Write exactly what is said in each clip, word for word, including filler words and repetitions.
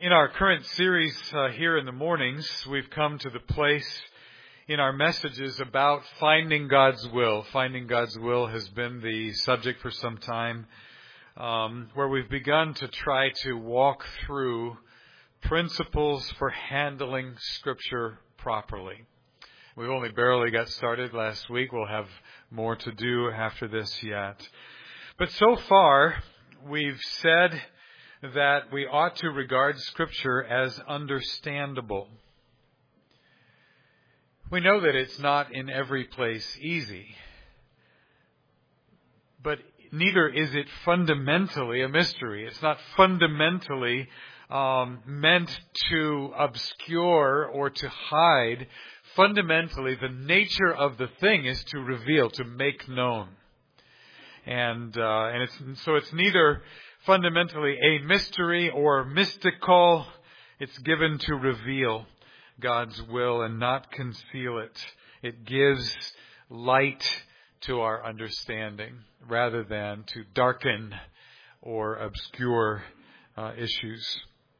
In our current series uh, here in the mornings, we've come to the place in our messages about finding God's will. Finding God's will has been the subject for some time, um, where we've begun to try to walk through principles for handling Scripture properly. We've only barely got started last week. We'll have more to do after this yet. But so far, we've said that we ought to regard Scripture as understandable. We know that it's not in every place easy, but neither is it fundamentally a mystery. It's not fundamentally um, meant to obscure or to hide. Fundamentally, the nature of the thing is to reveal, to make known. And uh, and it's so it's neither fundamentally a mystery or mystical. It's given to reveal God's will and not conceal it. It gives light to our understanding rather than to darken or obscure uh, issues.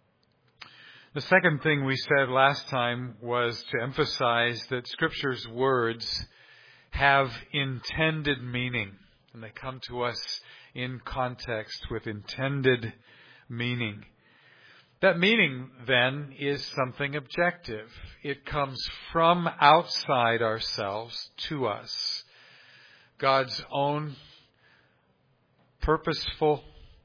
The second thing we said last time was to emphasize that Scripture's words have intended meaning, and they come to us in context with intended meaning. That meaning, then, is something objective. It comes from outside ourselves to us. God's own purposeful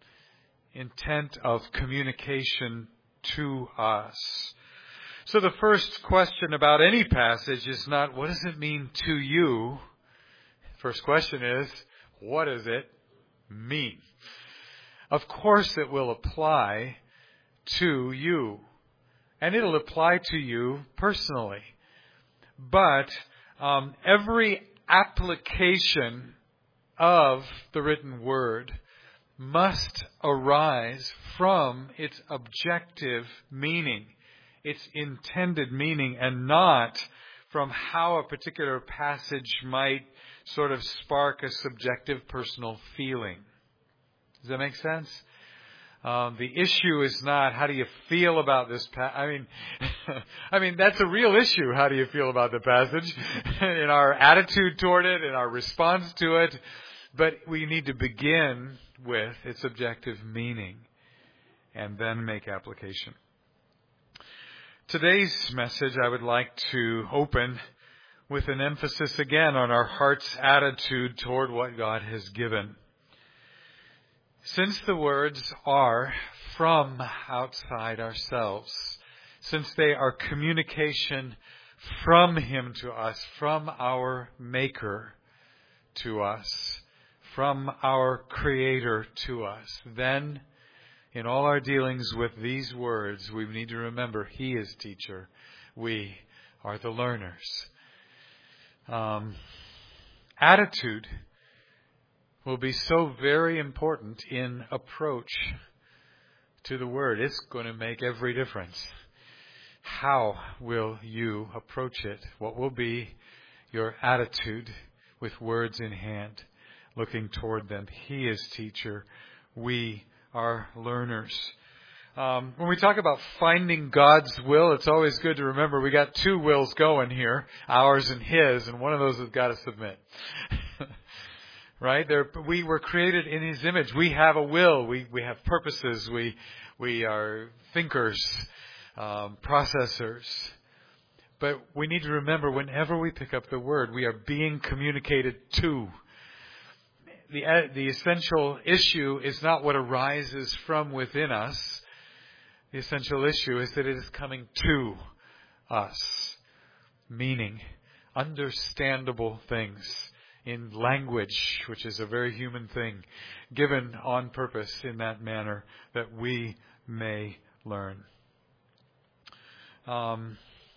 intent of communication to us. So the first question about any passage is not, what does it mean to you? First question is, what does it mean? Of course it will apply to you. And it'll apply to you personally. But um, every application of the written word must arise from its objective meaning, its intended meaning, and not from how a particular passage might sort of spark a subjective personal feeling. Does that make sense? Um, the issue is not how do you feel about this passage. I mean, I mean that's a real issue. How do you feel about the passage? In our attitude toward it, in our response to it. But we need to begin with its objective meaning and then make application. Today's message I would like to open with an emphasis again on our heart's attitude toward what God has given. Since the words are from outside ourselves, since they are communication from Him to us, from our Maker to us, from our Creator to us, then in all our dealings with these words, we need to remember He is teacher. We are the learners. Um, attitude will be so very important in approach to the Word. It's going to make every difference. How will you approach it? What will be your attitude with words in hand, looking toward them? He is teacher. We are learners. Um, when we talk about finding God's will, it's always good to remember we got two wills going here, ours and His, and one of those has got to submit. Right? There, we were created in His image. We have a will. We we have purposes. We we are thinkers, um, processors. But we need to remember whenever we pick up the Word, we are being communicated to. The the essential issue is not what arises from within us. The essential issue is that it is coming to us. Meaning, understandable things in language, which is a very human thing, given on purpose in that manner that we may learn. Um,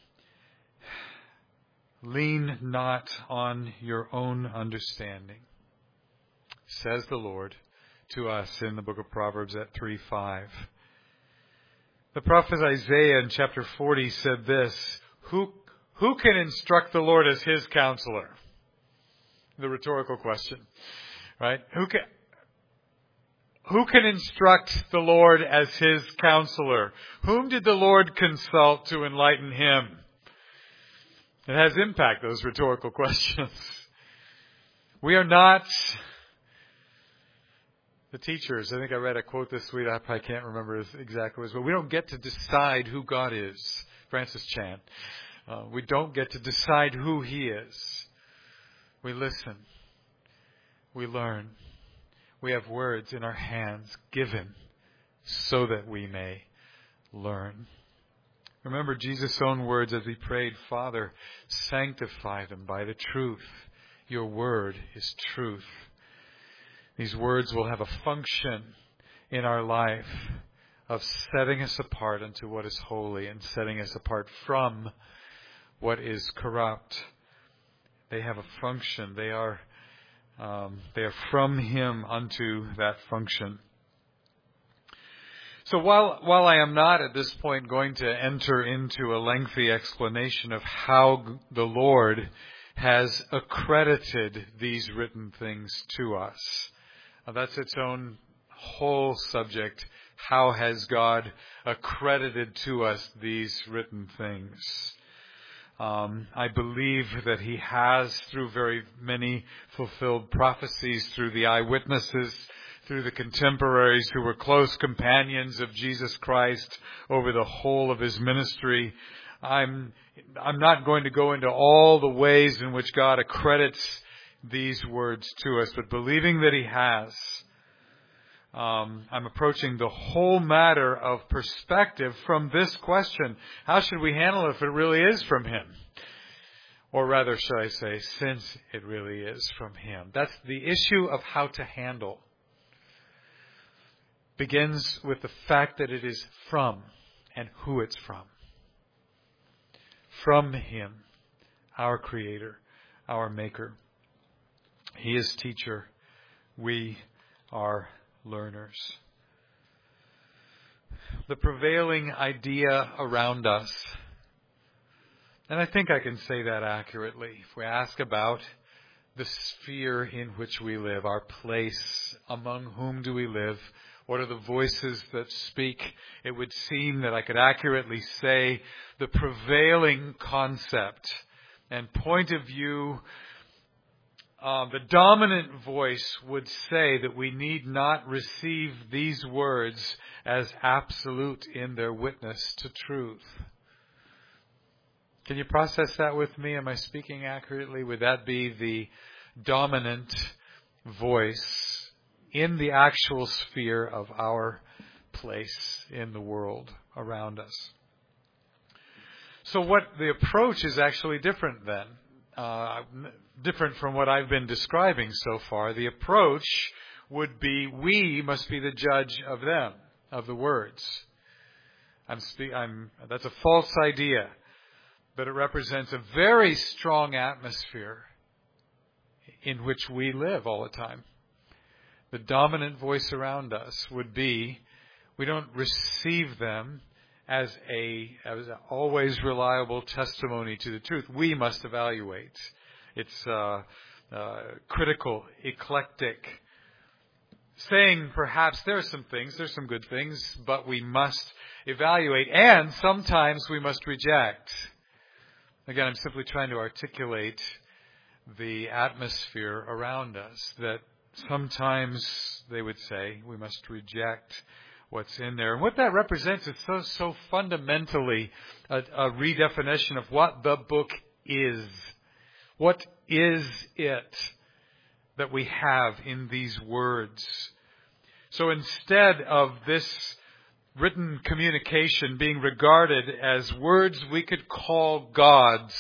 lean not on your own understanding, says the Lord to us in the book of Proverbs at three five. The prophet Isaiah in chapter forty said this, Who who can instruct the Lord as His counselor? The rhetorical question, right? Who can? Who can instruct the Lord as his counselor? Whom did the Lord consult to enlighten him? It has impact, those rhetorical questions. We are not the teachers. I think I read a quote this week. I probably can't remember exactly what it was, but we don't get to decide who God is. Francis Chan. Uh, we don't get to decide who he is. We listen. We learn. We have words in our hands given so that we may learn. Remember Jesus' own words as he prayed, Father, sanctify them by the truth. Your word is truth. These words will have a function in our life of setting us apart unto what is holy and setting us apart from what is corrupt. They have a function. They are Um, they are from him unto that function. So while while I am not at this point going to enter into a lengthy explanation of how the Lord has accredited these written things to us, uh, that's its own whole subject. How has God accredited to us these written things? Um, I believe that he has, through very many fulfilled prophecies, through the eyewitnesses, through the contemporaries who were close companions of Jesus Christ over the whole of his ministry. I'm, I'm not going to go into all the ways in which God accredits these words to us, but believing that he has, Um, I'm approaching the whole matter of perspective from this question. How should we handle it if it really is from him? Or rather, should I say, since it really is from him? That's the issue of how to handle. Begins with the fact that it is from and who it's from. From him, our Creator, our Maker. He is teacher. We are learners. The prevailing idea around us, and I think I can say that accurately, if we ask about the sphere in which we live, our place, among whom do we live, what are the voices that speak, it would seem that I could accurately say the prevailing concept and point of view. Uh, the dominant voice would say that we need not receive these words as absolute in their witness to truth. Can you process that with me? Am I speaking accurately? Would that be the dominant voice in the actual sphere of our place in the world around us? So what the approach is actually different then. Uh, different from what I've been describing so far. The approach would be we must be the judge of them, of the words. I'm, spe- I'm that's a false idea, but it represents a very strong atmosphere in which we live all the time. The dominant voice around us would be we don't receive them as a as an always reliable testimony to the truth. We must evaluate. It's uh, uh, critical, eclectic, saying perhaps there are some things, there's some good things, but we must evaluate, and sometimes we must reject. Again, I'm simply trying to articulate the atmosphere around us, that sometimes they would say we must reject what's in there. And what that represents is so, so fundamentally a, a redefinition of what the book is. What is it that we have in these words? So instead of this written communication being regarded as words we could call God's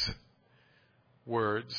words,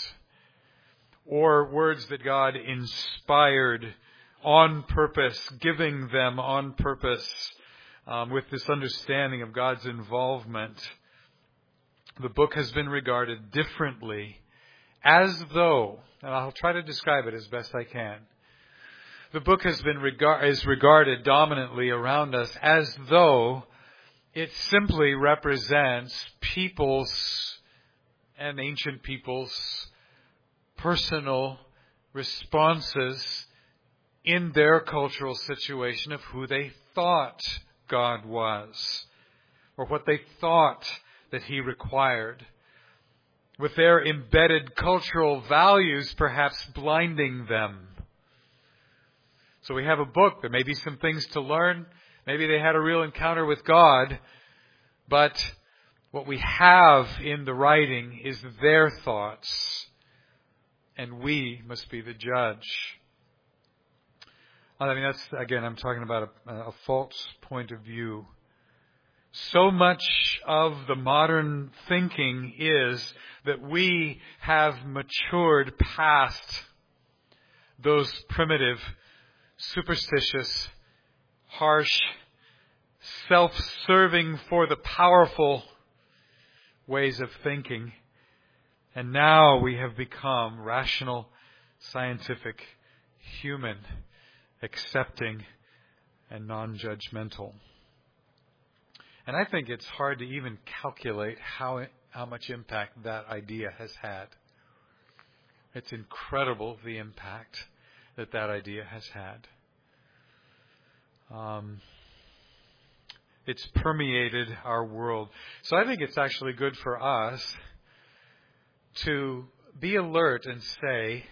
or words that God inspired on purpose, giving them on purpose, um, with this understanding of God's involvement, the book has been regarded differently, as though, and I'll try to describe it as best I can, the book has been regard, is regarded dominantly around us as though it simply represents people's and ancient people's personal responses in their cultural situation of who they thought God was, or what they thought that He required, with their embedded cultural values perhaps blinding them. So we have a book. There may be some things to learn. Maybe they had a real encounter with God, but what we have in the writing is their thoughts, and we must be the judge. I mean, that's, again, I'm talking about a, a false point of view. So much of the modern thinking is that we have matured past those primitive, superstitious, harsh, self-serving for the powerful ways of thinking. And now we have become rational, scientific, human, accepting, and non-judgmental. And I think it's hard to even calculate how how much impact that idea has had. It's incredible the impact that that idea has had. Um, it's permeated our world. So I think it's actually good for us to be alert and say,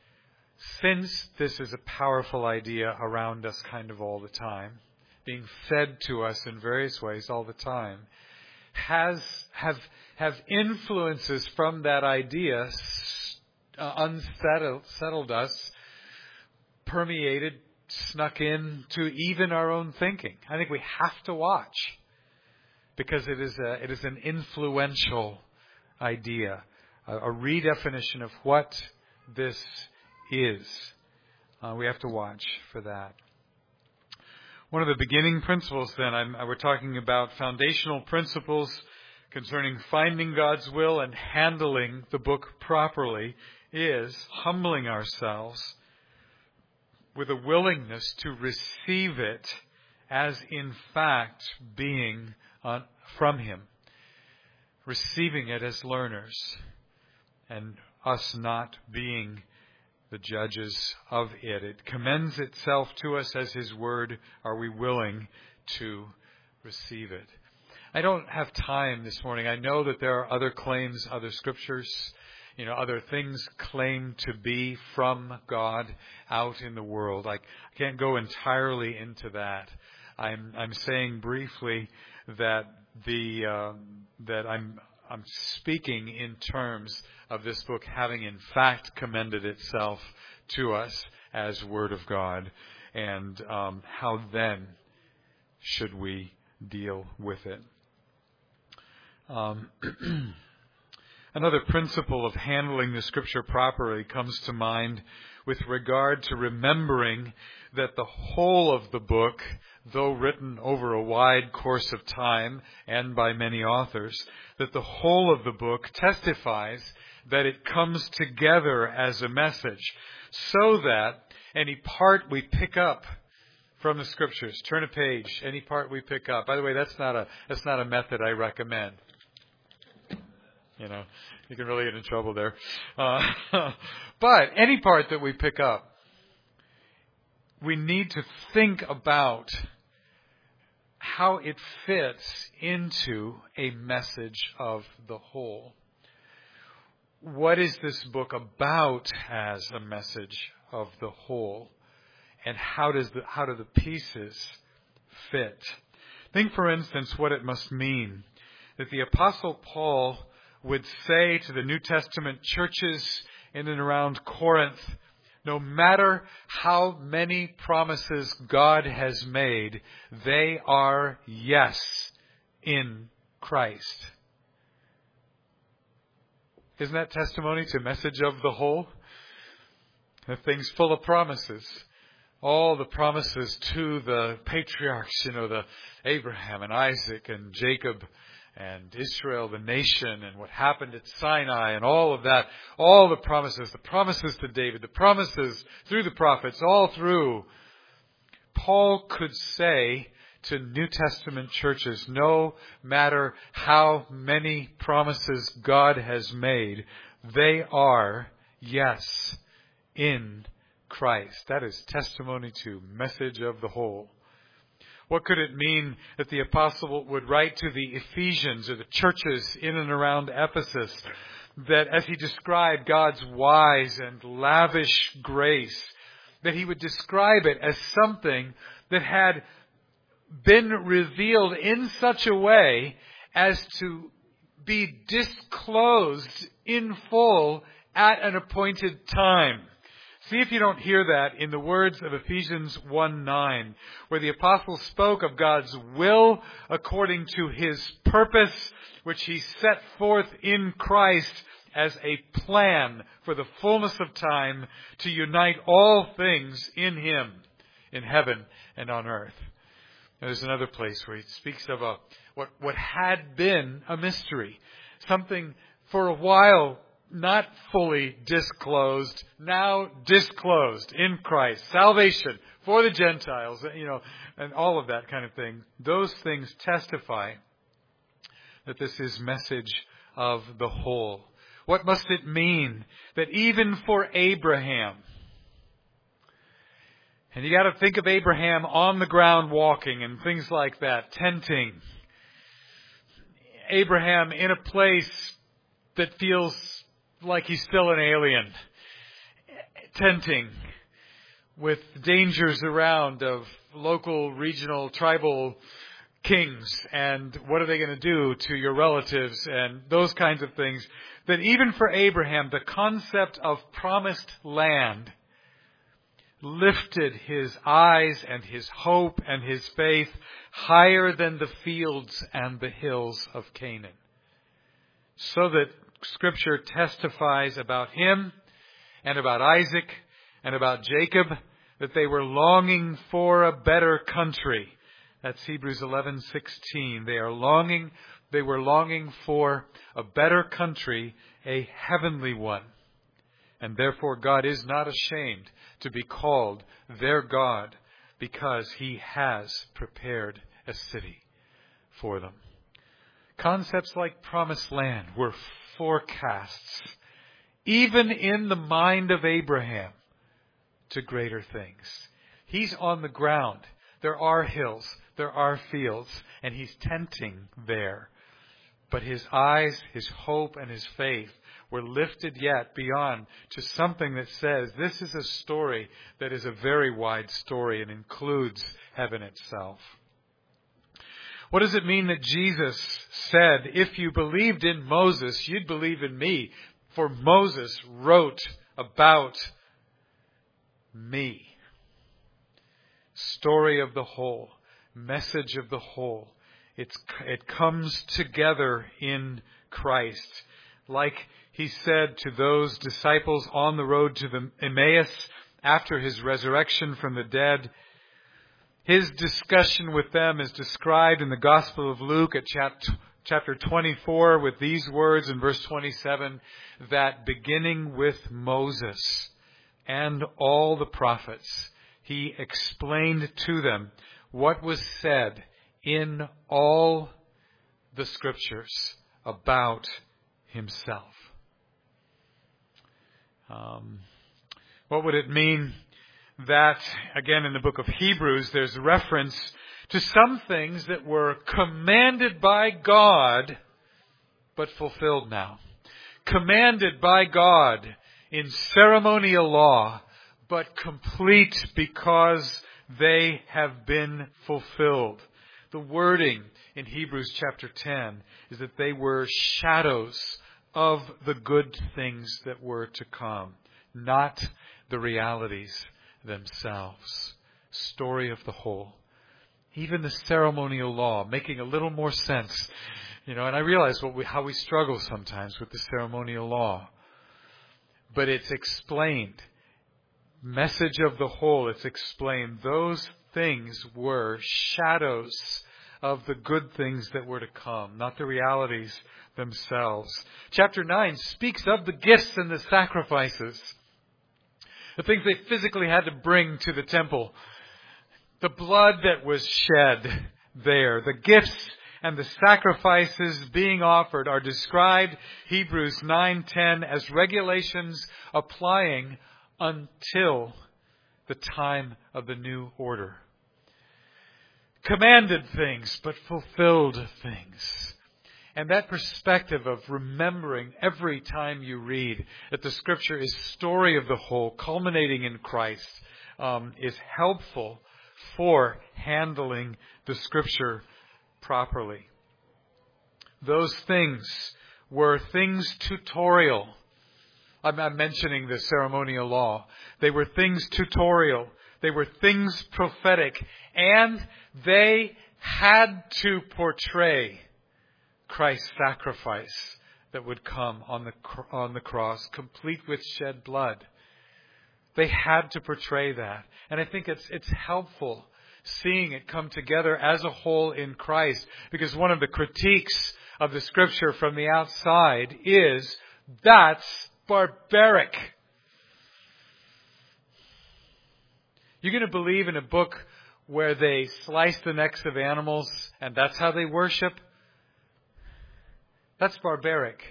since this is a powerful idea around us kind of all the time, being fed to us in various ways all the time, has have have influences from that idea uh, unsettled settled us, permeated, snuck in to even our own thinking. I think we have to watch, because it is a it is an influential idea, a, a redefinition of what this is. Uh, we have to watch for that. One of the beginning principles then, I'm, we're talking about foundational principles concerning finding God's will and handling the book properly, is humbling ourselves with a willingness to receive it as in fact being on, from Him. Receiving it as learners, and us not being the judges of it. It commends itself to us as His Word. Are we willing to receive it? I don't have time this morning. I know that there are other claims, other scriptures, you know, other things claim to be from God out in the world. I can't go entirely into that. I'm I'm saying briefly that the uh, that I'm I'm speaking in terms of this book having in fact commended itself to us as Word of God, and um, how then should we deal with it. Um, another principle of handling the Scripture properly comes to mind with regard to remembering that the whole of the book, though written over a wide course of time and by many authors, that the whole of the book testifies that it comes together as a message, so that any part we pick up from the Scriptures, turn a page, any part we pick up. By the way, that's not a that's not a method I recommend. You know, you can really get in trouble there. Uh, but any part that we pick up, we need to think about how it fits into a message of the whole. What is this book about as a message of the whole? And how does the, how do the pieces fit? Think, for instance, what it must mean that the Apostle Paul would say to the New Testament churches in and around Corinth, no matter how many promises God has made, they are yes in Christ. Isn't that testimony to message of the whole? The thing's full of promises. All the promises to the patriarchs, you know, the Abraham and Isaac and Jacob and Israel, the nation, and what happened at Sinai, and all of that, all the promises, the promises to David, the promises through the prophets, all through. Paul could say to New Testament churches, no matter how many promises God has made, they are yes in Christ. That is testimony to message of the whole. What could it mean that the apostle would write to the Ephesians or the churches in and around Ephesus, that as he described God's wise and lavish grace, that he would describe it as something that had been revealed in such a way as to be disclosed in full at an appointed time? See if you don't hear that in the words of Ephesians one nine, where the apostle spoke of God's will according to his purpose, which he set forth in Christ as a plan for the fullness of time to unite all things in him, in heaven and on earth. There's another place where he speaks of a what, what had been a mystery, something for a while not fully disclosed, now disclosed in Christ. Salvation for the Gentiles, you know, and all of that kind of thing. Those things testify that this is message of the whole. What must it mean that even for Abraham, and you got to think of Abraham on the ground walking and things like that, tenting. Abraham in a place that feels like he's still an alien, tenting with dangers around of local, regional, tribal kings, and what are they going to do to your relatives and those kinds of things. That even for Abraham, the concept of promised land lifted his eyes and his hope and his faith higher than the fields and the hills of Canaan. So that Scripture testifies about him and about Isaac and about Jacob that they were longing for a better country. That's Hebrews eleven sixteen. They are longing, they were longing for a better country, a heavenly one. And therefore God is not ashamed to be called their God, because he has prepared a city for them. Concepts like promised land were forecasts, even in the mind of Abraham, to greater things. He's on the ground. There are hills, there are fields, and he's tenting there. But his eyes, his hope, and his faith were lifted yet beyond to something that says this is a story that is a very wide story and includes heaven itself. What does it mean that Jesus said, if you believed in Moses, you'd believe in me? For Moses wrote about me. Story of the whole. Message of the whole. It's, it comes together in Christ. Like he said to those disciples on the road to the Emmaus after his resurrection from the dead, his discussion with them is described in the Gospel of Luke at chapter twenty-four with these words in verse twenty-seven, that beginning with Moses and all the prophets, he explained to them what was said in all the Scriptures about himself. Um, what would it mean that, again, in the book of Hebrews, there's reference to some things that were commanded by God, but fulfilled now. Commanded by God in ceremonial law, but complete because they have been fulfilled. The wording in Hebrews chapter ten is that they were shadows of the good things that were to come, not the realities themselves. Story of the whole. Even the ceremonial law making a little more sense. You know, and I realize what we, how we struggle sometimes with the ceremonial law. But it's explained. Message of the whole, it's explained. Those things were shadows of the good things that were to come, not the realities themselves. Chapter nine speaks of the gifts and the sacrifices. The things they physically had to bring to the temple. The blood that was shed there. The gifts and the sacrifices being offered are described, Hebrews nine ten, as regulations applying until the time of the new order. Commanded things, but fulfilled things. And that perspective of remembering every time you read that the Scripture is story of the whole, culminating in Christ, um, is helpful for handling the Scripture properly. Those things were things tutorial. I'm, I'm mentioning the ceremonial law. They were things tutorial. They were things prophetic. And they had to portray Christ's sacrifice that would come on the on the cross, complete with shed blood. They had to portray that. And I think it's it's helpful seeing it come together as a whole in Christ, because one of the critiques of the Scripture from the outside is that's barbaric. You're going to believe in a book where they slice the necks of animals and that's how they worship? That's barbaric.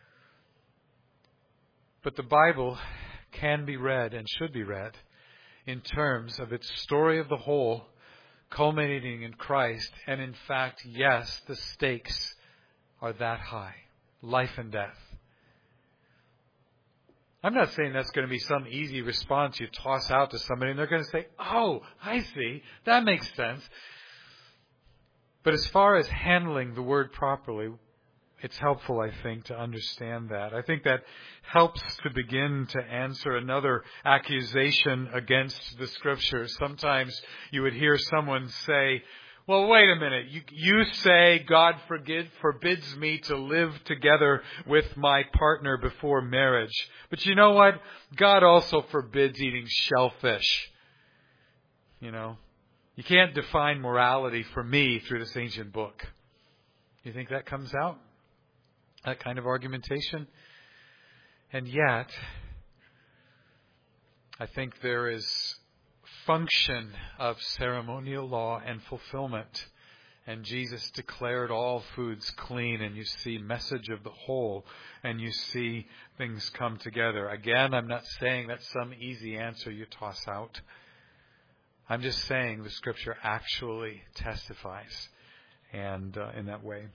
But the Bible can be read and should be read in terms of its story of the whole, culminating in Christ. And in fact, yes, the stakes are that high. Life and death. I'm not saying that's going to be some easy response you toss out to somebody and they're going to say, oh, I see. That makes sense. But as far as handling the word properly, it's helpful, I think, to understand that. I think that helps to begin to answer another accusation against the Scriptures. Sometimes you would hear someone say, well, wait a minute. You, you say God forgive, forbids me to live together with my partner before marriage. But you know what? God also forbids eating shellfish. You know, you can't define morality for me through this ancient book. You think that comes out? That kind of argumentation? And yet, I think there is function of ceremonial law and fulfillment. And Jesus declared all foods clean, and you see message of the whole, and you see things come together. Again, I'm not saying that's some easy answer you toss out. I'm just saying the Scripture actually testifies, and uh, in that way.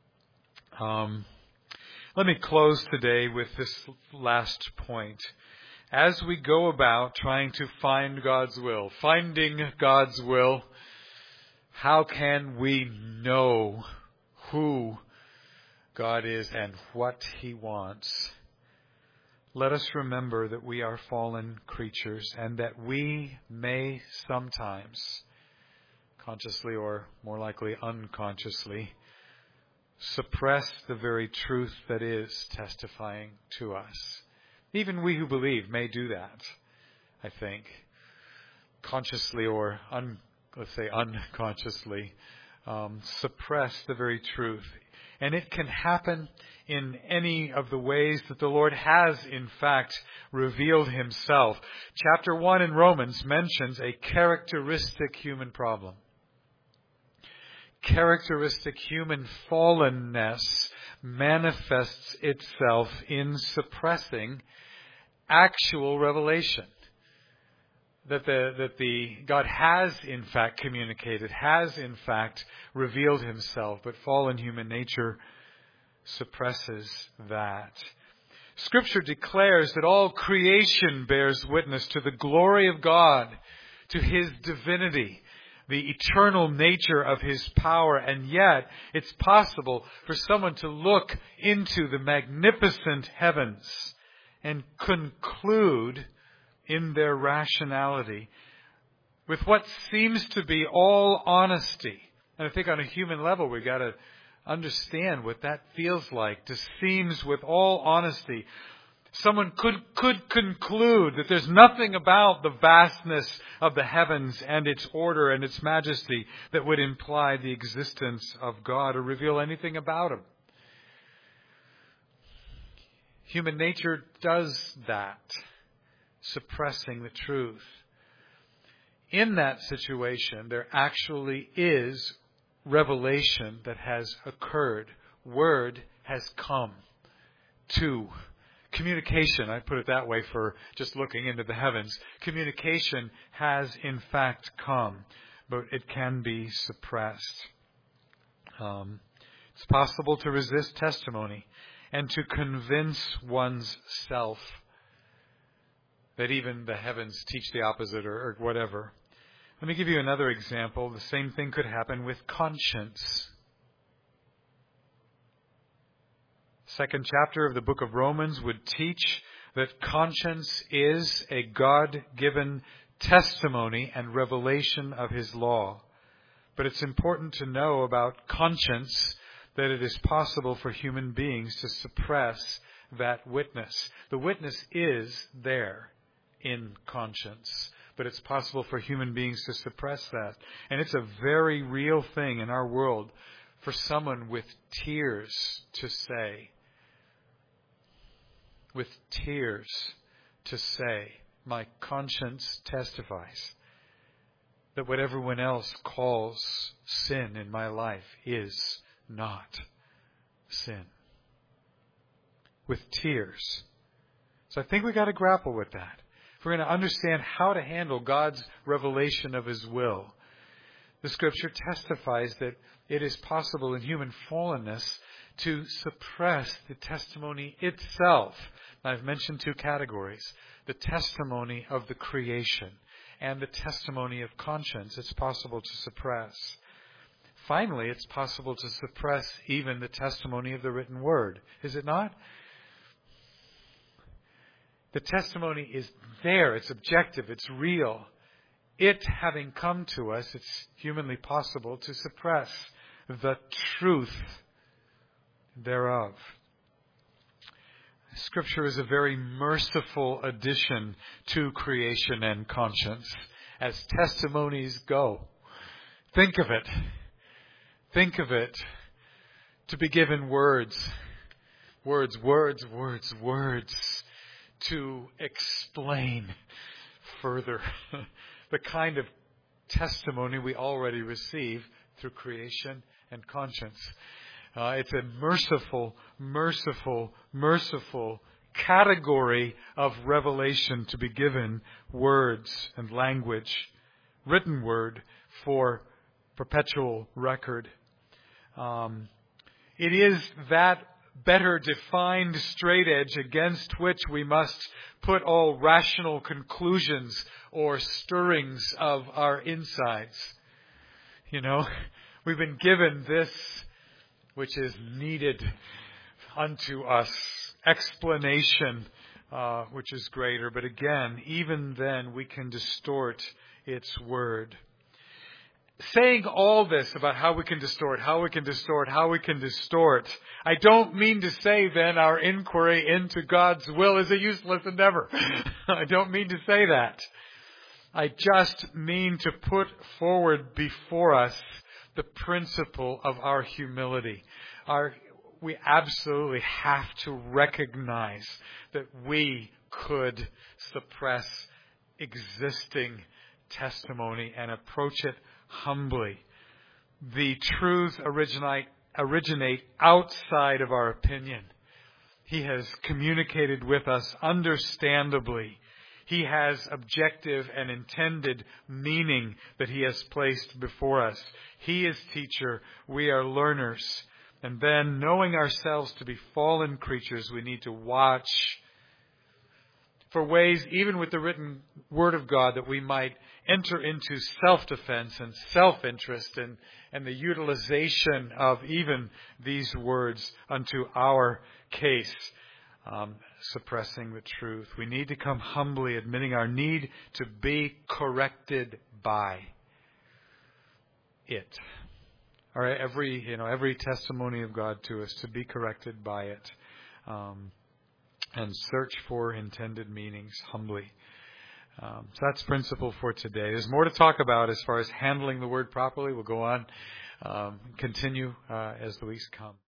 Um, let me close today with this last point. As we go about trying to find God's will, finding God's will, how can we know who God is and what He wants? Let us remember that we are fallen creatures and that we may sometimes, consciously or more likely unconsciously, suppress the very truth that is testifying to us. Even we who believe may do that, I think, consciously or, un, let's say, unconsciously, um, suppress the very truth. And it can happen in any of the ways that the Lord has, in fact, revealed Himself. Chapter one in Romans mentions a characteristic human problem. Characteristic human fallenness manifests itself in suppressing actual revelation that the that the God has in fact communicated, has in fact revealed Himself, but fallen human nature suppresses that. Scripture declares that all creation bears witness to the glory of God, to His divinity, the eternal nature of His power, and yet it's possible for someone to look into the magnificent heavens and conclude in their rationality with what seems to be all honesty. And I think on a human level we've got to understand what that feels like, to seems with all honesty. Someone could could conclude that there's nothing about the vastness of the heavens and its order and its majesty that would imply the existence of God or reveal anything about Him. Human nature does that, suppressing the truth. In that situation, there actually is revelation that has occurred. Word has come to Communication, I put it that way for just looking into the heavens. Communication has in fact come, but it can be suppressed. Um, it's possible to resist testimony and to convince one's self that even the heavens teach the opposite or, or whatever. Let me give you another example. The same thing could happen with conscience. Second chapter of the book of Romans would teach that conscience is a God-given testimony and revelation of His law. But it's important to know about conscience that it is possible for human beings to suppress that witness. The witness is there in conscience, but it's possible for human beings to suppress that. And it's a very real thing in our world for someone with tears to say, with tears to say, my conscience testifies that what everyone else calls sin in my life is not sin. With tears. So I think we've got to grapple with that. If we're going to understand how to handle God's revelation of His will, the Scripture testifies that it is possible in human fallenness to suppress the testimony itself. I've mentioned two categories. The testimony of the creation and the testimony of conscience. It's possible to suppress. Finally, it's possible to suppress even the testimony of the written word. Is it not? The testimony is there. It's objective. It's real. It having come to us, it's humanly possible to suppress the truth thereof. Scripture is a very merciful addition to creation and conscience as testimonies go. Think of it. Think of it to be given words, words, words, words, words to explain further the kind of testimony we already receive through creation and conscience. Uh, it's a merciful, merciful, merciful category of revelation to be given words and language, written word for perpetual record. Um, it is that better defined straight edge against which we must put all rational conclusions or stirrings of our insides. You know, we've been given this which is needed unto us, explanation uh, which is greater. But again, even then we can distort its word. Saying all this about how we can distort, how we can distort, how we can distort, I don't mean to say then our inquiry into God's will is a useless endeavor. I don't mean to say that. I just mean to put forward before us the principle of our humility. Our, we absolutely have to recognize that we could suppress existing testimony and approach it humbly. The truths originate, originate outside of our opinion. He has communicated with us understandably. He has objective and intended meaning that He has placed before us. He is teacher. We are learners. And then, knowing ourselves to be fallen creatures, we need to watch for ways, even with the written Word of God, that we might enter into self-defense and self-interest and, and the utilization of even these words unto our case. Um, suppressing the truth. We need to come humbly, admitting our need to be corrected by it. All right, every you know every testimony of God to us, to be corrected by it, um, and search for intended meanings humbly. Um, so that's principle for today. There's more to talk about as far as handling the word properly. We'll go on, um, continue uh, as the weeks come.